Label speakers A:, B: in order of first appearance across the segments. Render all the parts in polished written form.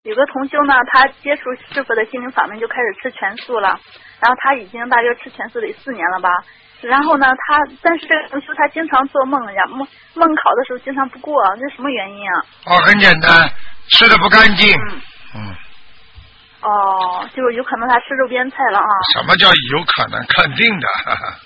A: 有个同修呢，他接触师傅的心灵法门就开始吃全素了，然后他已经大约吃全素得4年了吧。然后呢，但是这个同修他经常做梦呀，梦考的时候经常不过，这是什么原因啊？
B: 很简单，吃的不干净。
A: 就是有可能他吃肉边菜了啊。
B: 什么叫有可能？肯定的。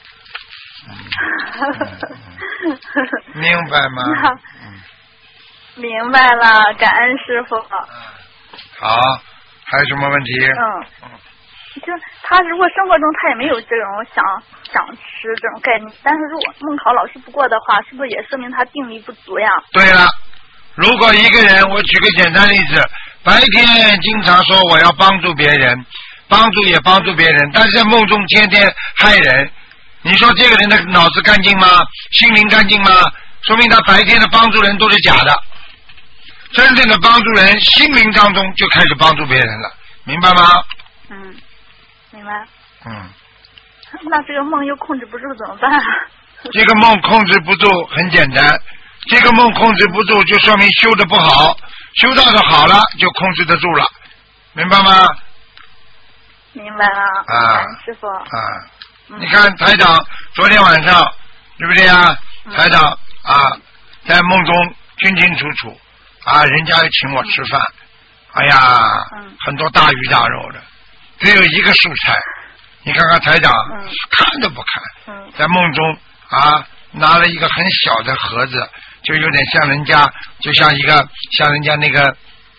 B: 明白吗？
A: 明白了，感恩师傅。
B: 好，还有什么问题？
A: 就他如果生活中他也没有这种想吃这种概念，但是如果梦考老是不过的话，是不是也说明他定力不足呀？
B: 对了，如果一个人，我举个简单例子，白天经常说我要帮助别人，帮助别人，但是在梦中天天害人，你说这个人的脑子干净吗？心灵干净吗？说明他白天的帮助人都是假的，真正的帮助人，心灵当中就开始帮助别人了，明白吗？
A: 明白。那这个梦又控制不住怎么办啊？
B: 这个梦控制不住很简单，这个梦控制不住就说明修得不好，修到的好了就控制得住了，明白吗？
A: 明白了。师傅。
B: 你看台长昨天晚上对不对啊？台长在梦中清清楚楚人家要请我吃饭，哎呀，很多大鱼大肉的，只有一个素菜，你看看台长看都不看，在梦中拿了一个很小的盒子，就有点像人家，就像人家那个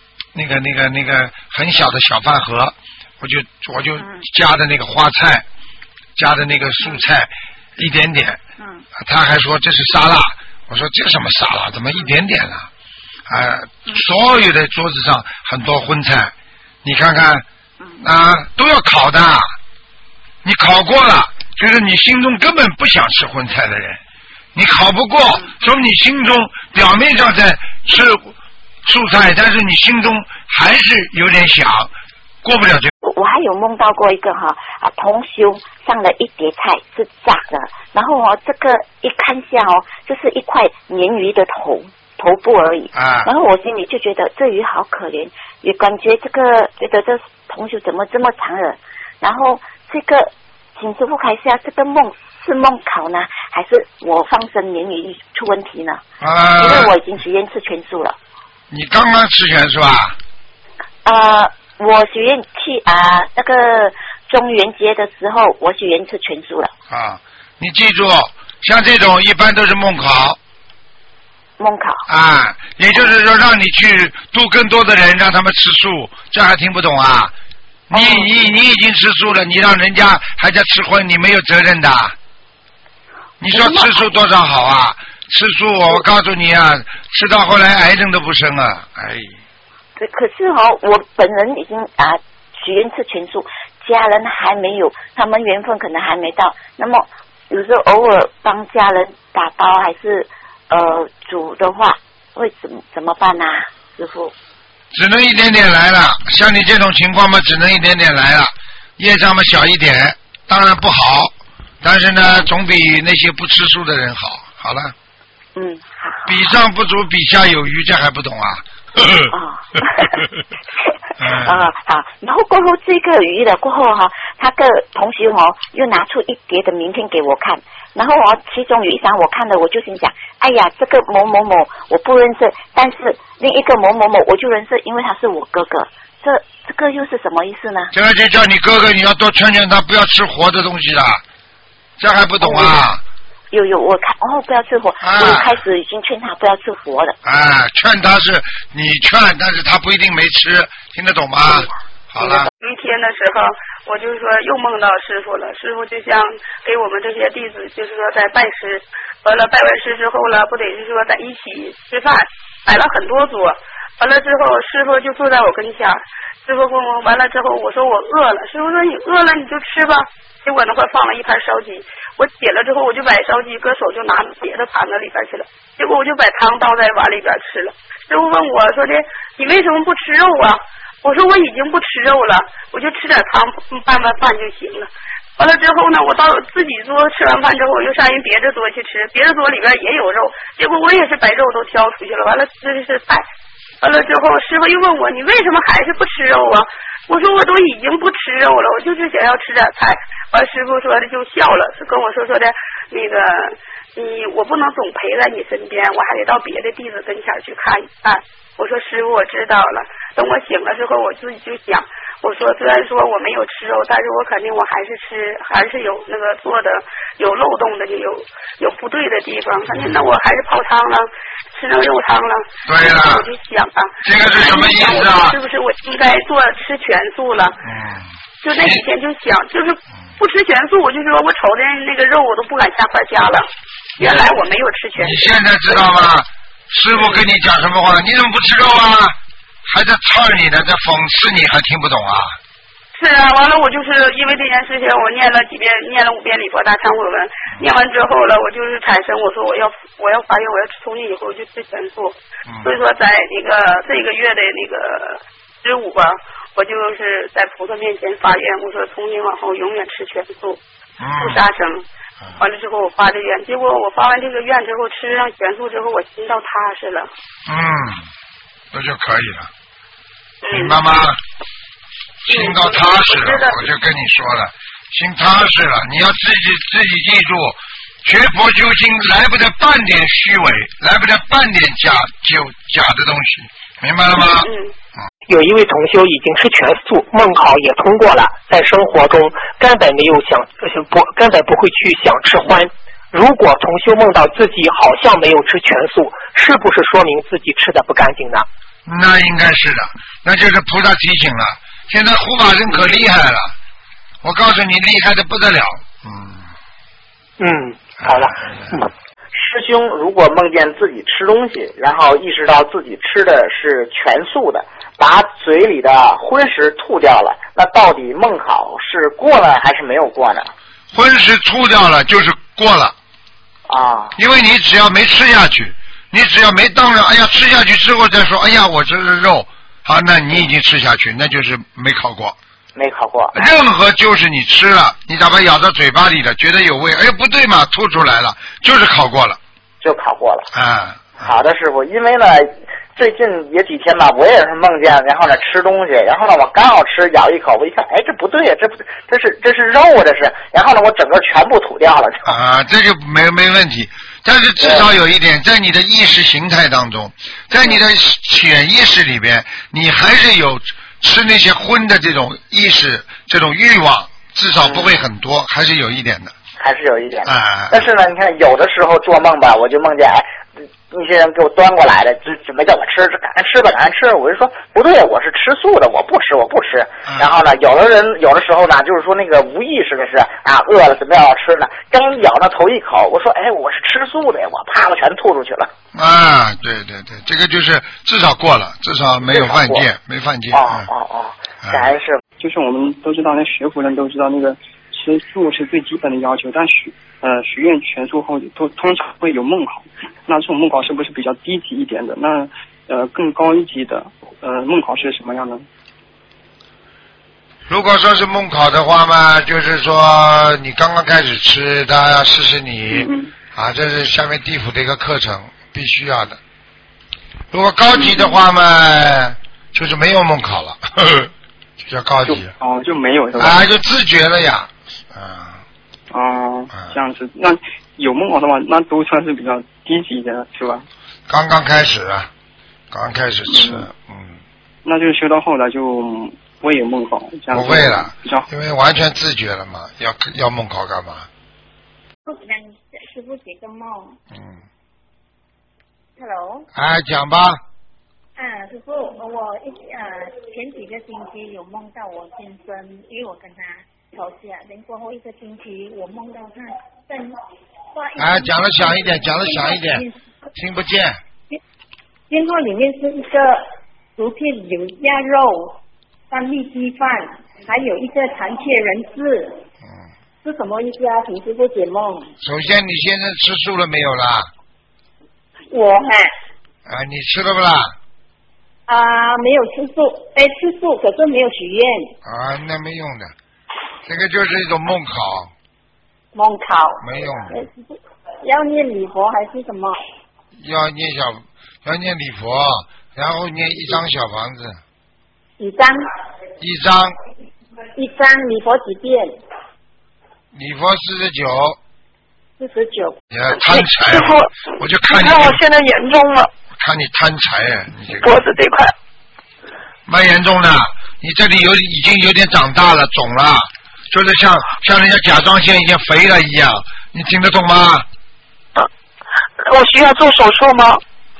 B: 很小的小饭盒，我就加的那个花菜，加的那个素菜一点点，他还说这是沙拉，我说这什么沙拉，怎么一点点了？所有的桌子上很多荤菜，你看看都要烤的，你烤过了，就是你心中根本不想吃荤菜的人，你烤不过，说明你心中表面上在吃素菜，但是你心中还是有点想过不了这个。
C: 我还有梦到过一个同修上了一碟菜是炸的，然后这个一看下就是一块鲶鱼的头部而已，然后我心里就觉得这鱼好可怜，也感觉觉得这同修怎么这么残忍，然后这个请师父开下，这个梦是梦考呢，还是我放生鲶鱼出问题呢？因为我已经许愿吃全素了。
B: 你刚刚吃全素啊？
C: 我许愿去那个中元节的时候，我许愿吃全素了。
B: 你记住，像这种一般都是梦考。也就是说让你去度更多的人，让他们吃素，这还听不懂啊？你已经吃素了，你让人家还在吃荤，你没有责任的。你说吃素多少好啊？吃素我告诉你啊，吃到后来癌症都不生啊！
C: 可是我本人已经许愿吃全素，家人还没有，他们缘分可能还没到。那么有时候偶尔帮家人打包还是煮的话，会怎么办啊，师父？
B: 只能一点点来了，像你这种情况嘛，只能一点点来了，业障嘛小一点，当然不好，但是呢，总比那些不吃素的人好。好了。
C: 好。
B: 比上不足，比下有余，这还不懂啊？
C: 好，然后过后这个鱼了过后他的同学又拿出一叠的名片给我看，然后其中有一张我看了，我就心想，哎呀，这个某某某我不认识，但是另一个某某某我就认识，因为他是我哥哥，这个又是什么意思呢？
B: 这个就叫你哥哥，你要多劝劝他不要吃活的东西了，这还不懂啊？
C: 有我看不要吃活，我开始已经劝他不要吃活了。
B: 劝他是你劝，但是他不一定没吃，听得懂吗？好了。
D: 一天的时候，我就说又梦到师傅了，师傅就像给我们这些弟子，就是说在拜师，完了拜完师之后了，不得是说在一起吃饭，摆了很多桌，完了之后师傅就坐在我跟前，师傅问我完了之后，我说我饿了，师傅说你饿了你就吃吧，结果那块放了一盘烧鸡，我点了之后我就把烧鸡搁手就拿别的盘子里边去了，结果我就把汤倒在碗里边吃了。师傅问我说的你为什么不吃肉啊？我说我已经不吃肉了，我就吃点汤拌拌饭就行了。完了之后呢，我到自己桌吃完饭之后，我又上人别的桌去吃，别的桌里边也有肉，结果我也是把肉都挑出去了，完了吃的是菜， 完了之后，师傅又问我你为什么还是不吃肉啊？我说我都已经不吃肉了，我就是想要吃点菜。完师傅说的就笑了，是跟我说的那个我不能总陪在你身边，我还得到别的弟子跟前去看一看。我说师傅我知道了，等我醒了之后我自己就想，我说虽然说我没有吃肉，但是我肯定我还是有那个做的有漏洞的，有不对的地方，肯定那我还是泡汤了，吃那肉汤了。
B: 对了，
D: 我就想啊，
B: 这个是什么意思啊？
D: 是不是我应该吃全素了？就那几天就想，就是不吃全素，我就说我瞅的那个肉我都不敢下筷夹了。原来我没有吃全素。
B: 你现在知道吗？师傅跟你讲什么话？你怎么不吃肉啊？还在刺你呢，在讽刺你，还听不懂啊？
D: 是啊，完了我就是因为这件事情，我念了5遍礼佛大忏悔文，念完之后了，我就是产生我说我要发愿，我要从今以后就吃全素。所以说在这个月的那个15吧，我就是在菩萨面前发愿，我说从今往后永远吃全素，不杀生。完了之后我发这愿，结果我发完这个愿之后，吃上全素之后，我心到踏实了。
B: 那就可以了，明白吗？心到踏实了，我就跟你说了，心踏实了，你要自己记住，学佛修心来不得半点虚伪，来不得半点假的东西，明白了吗？
E: 有一位同修已经吃全素，梦考也通过了，在生活中根本不会去想吃荤。如果同修梦到自己好像没有吃全素，是不是说明自己吃的不干净呢？
B: 那应该是的，那就是菩萨提醒了。现在护法人可厉害了，我告诉你，厉害的不得了。
E: 好了。
F: 师兄如果梦见自己吃东西，然后意识到自己吃的是全素的，把嘴里的荤食吐掉了，那到底梦考是过了还是没有过呢？
B: 荤食吐掉了就是过了
F: 啊，
B: 因为你只要没吃下去，你只要没当着吃下去之后再说我这是肉，好，那你已经吃下去，那就是没考过。
F: 没考过。
B: 任何就是你吃了，你哪怕咬到嘴巴里了，觉得有味，不对嘛，吐出来了，就是考过了。
F: 就考过了。
B: 好
F: 的，师傅，因为呢，最近也几天吧，我也是梦见，然后呢吃东西，然后呢我刚要吃，咬一口，我一看，这不对呀，这是肉啊，这是，然后呢我整个全部吐掉了。
B: 这个没问题，但是至少有一点，在你的意识形态当中，在你的潜意识里边，你还是有吃那些荤的这种意识，这种欲望，至少不会很多，还是有一点的。
F: 还是有一点。但是呢，你看有的时候做梦吧，我就梦见那些人给我端过来的，准备叫我吃，赶快吃吧，赶快吃。我就说不对，我是吃素的，我不吃。然后呢，有的时候呢，就是说那个无意识的是饿了准备要吃呢，刚咬那头一口，我说我是吃素的，我啪我全吐出去了。
B: 对，这个就是至少过了，至少没有犯戒，没犯戒。
F: 感恩师父。
G: 就是我们都知道，那学佛人都知道那个。吃素是最基本的要求，但许愿全素后通常会有梦考，那这种梦考是不是比较低级一点的？那更高一级的梦考是什么样的？
B: 如果说是梦考的话嘛，就是说你刚刚开始吃，他要试试你这是下面地府的一个课程，必须要的。如果高级的话嘛，就是没有梦考了，就叫高级。
G: 就没有是吧？
B: 就自觉了呀。
G: 这样子，那有梦考的话，那都算是比较低级的，是吧？
B: 刚刚开始吃，
G: 那就修到后来就不会有梦考，这样
B: 不会了，因为完全自觉了嘛，要梦考干嘛？
H: 师父解个梦。Hello。
B: 讲吧。
H: 师父，我前几个星期有梦到我先生，因为我跟他吵架，然过后1个星期我梦到他在
B: 讲得响一点，听不见。
H: 电话里面是一个薯片有鸭肉、3粒鸡饭，还有一个残缺人质。是什么意思啊？请师父解梦。
B: 首先，你现在吃素了没有啦？
H: 我
B: 你吃了不啦？
H: 没有吃素，吃素可是没有许愿。
B: 那没用的，这个就是一种梦考。
H: 梦考
B: 没用的。
H: 要念礼佛还是什么？
B: 要念礼佛， 然后念1张小房子。
H: 几张？
B: 一张。
H: 1张礼佛几遍？
B: 礼佛49。
H: 49。
B: 贪财，我就看你。
I: 看我现在严重了。
B: 看你贪财啊，你这个。
I: 脖子这块。
B: 蛮严重的，你这里已经有点长大了，肿了，就是像人家甲状腺已经肥了一样，你听得懂吗？
I: 我需要做手术吗？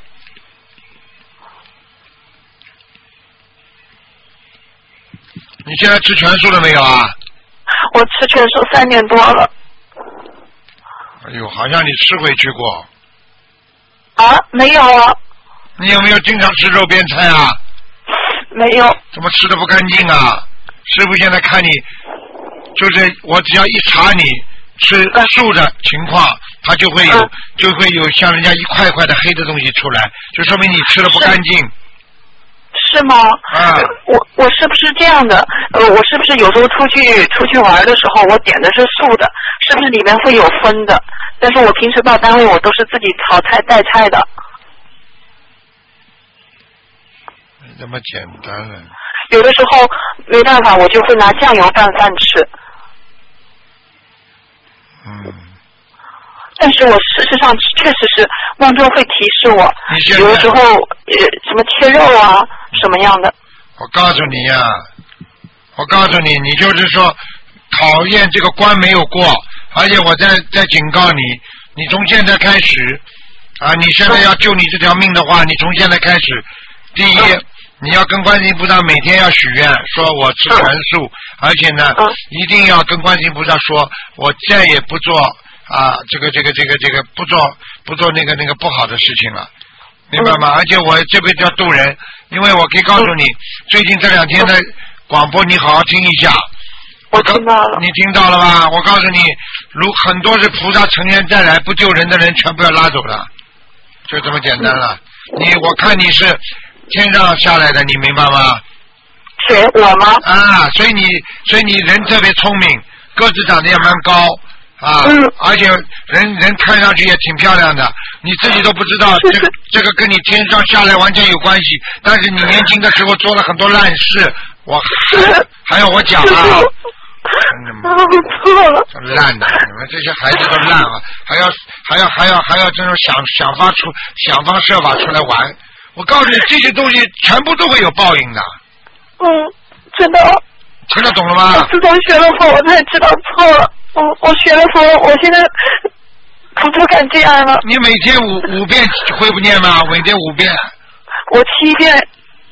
B: 你现在吃全素了没有啊？
I: 我吃全素3年多了。
B: 哎呦，好像你吃回去过。
I: 啊，没有啊。
B: 你有没有经常吃肉边菜啊？
I: 没有。
B: 怎么吃的不干净啊？师傅现在看你，就是我只要一查你吃素的情况，它就会有像人家一块块的黑的东西出来，就说明你吃的不干净。
I: 是吗？
B: 啊。
I: 我是不是这样的？我是不是有时候出去玩的时候，我点的是素的，是不是里面会有荤的？但是我平时到单位我都是自己炒菜带菜的。
B: 这么简单了。
I: 有的时候没办法，我就会拿酱油拌饭吃。但是我事实上确实是梦中会提示我，有的时候什么切肉啊什么样的。
B: 我告诉你呀，你就是说讨厌这个关没有过，而且我在警告你，你从现在开始啊，你现在要救你这条命的话，你从现在开始，第一。你要跟观世音菩萨每天要许愿，说我吃全素，而且呢，一定要跟观世音菩萨说，我再也不做啊，这个不做那个不好的事情了，明白吗？而且我这辈子要渡人，因为我可以告诉你，最近这2天的广播你好好听一下。
I: 我听到了。
B: 你听到了吧？我告诉你，很多是菩萨成天再来不救人的人，全部要拉走了，就这么简单了。我看你是。天上下来的，你明白吗？
I: 谁？我吗？
B: 啊，所以你人特别聪明，个子长得也蛮高啊，而且人看上去也挺漂亮的，你自己都不知道这个跟你天上下来完全有关系。但是你年轻的时候做了很多烂事，我还要我讲啊？
I: 错了。
B: 烂的，你们这些孩子都烂了，还要这种想方设法出来玩。我告诉你，这些东西全部都会有报应的。
I: 知道。
B: 听得懂了吗？
I: 我自从学了佛，我才知道错了。我学了佛，我现在不敢这样了。
B: 你每天五遍会不念吗？每天5遍。
I: 我7遍。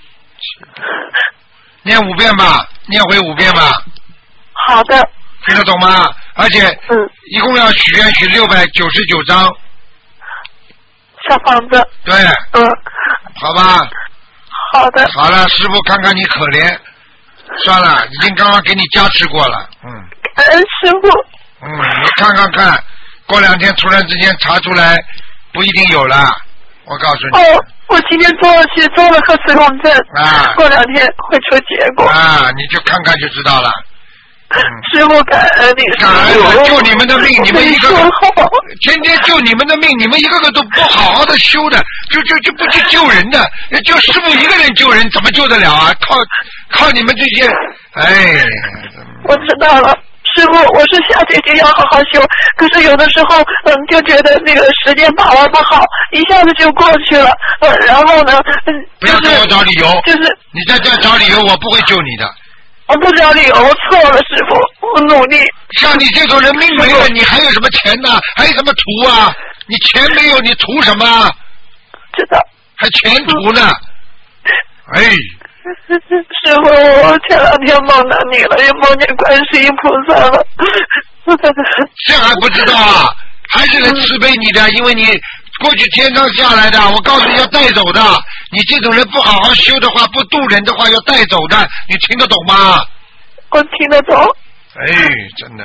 B: 念5遍吧，念回5遍吧。
I: 好的。
B: 听得懂吗？而且，一共要许愿许699张。
I: 小房子。
B: 对。好吧。
I: 好的。
B: 好了，师傅看看你可怜，算了，已经刚刚给你加持过了。
I: 师傅。
B: 你看看，过2天突然之间查出来，不一定有了。我告诉你。
I: 我今天做了核磁共振。过2天会出结果。
B: 你就看看就知道了。
I: 师傅感恩你，
B: 感恩救你们的命，你们一个个天天救你们的命，你们一个个都不好好的修的，就不去救人的，就师傅一个人救人，怎么救得了啊？靠你们这些，
I: 我知道了，师傅，我是下决心要好好修，可是有的时候，就觉得那个时间把握不好，一下子就过去了，然后呢，
B: 不要跟我找理由，
I: 就是
B: 你在这找理由，我不会救你的。
I: 我不找理由，我错了，师傅，我努力。
B: 像你这种人命没了，你还有什么钱呢？还有什么图啊？你钱没有，你图什么？
I: 知道。
B: 还钱图呢？
I: 师傅，我前2天梦到你了，也梦见观世音菩萨了。
B: 这还不知道啊？还是来慈悲你的，因为你过去天上下来的，我告诉你要带走的。你这种人不好好修的话，不渡人的话，要带走的，你听得懂吗？
I: 我听得懂。
B: 真的。